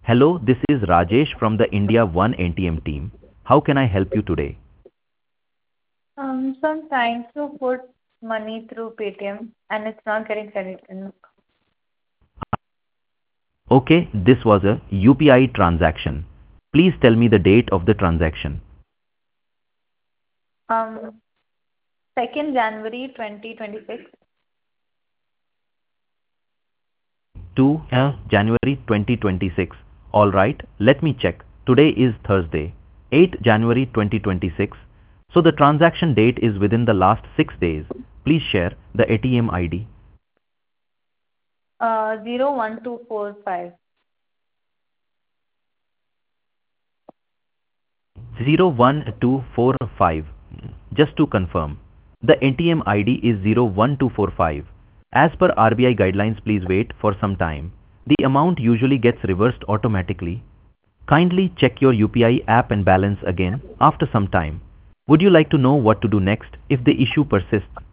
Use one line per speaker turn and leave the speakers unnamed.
Hello, this is Rajesh from the India One ATM team. How can I help you today?
So I'm trying to put money through Paytm and it's not getting credited.
Okay, this was a UPI transaction. Please tell me the date of the transaction.
Um, 2nd January 2026.
2 January 2026. Alright, let me check. Today is Thursday, 8 January 2026. So the transaction date is within the last 6 days. Please share the ATM ID.
01245.
01245. Just to confirm, the ATM ID is 01245. As per RBI guidelines, please wait for some time. The amount usually gets reversed automatically. Kindly check your UPI app and balance again after some time. Would you like to know what to do next if the issue persists?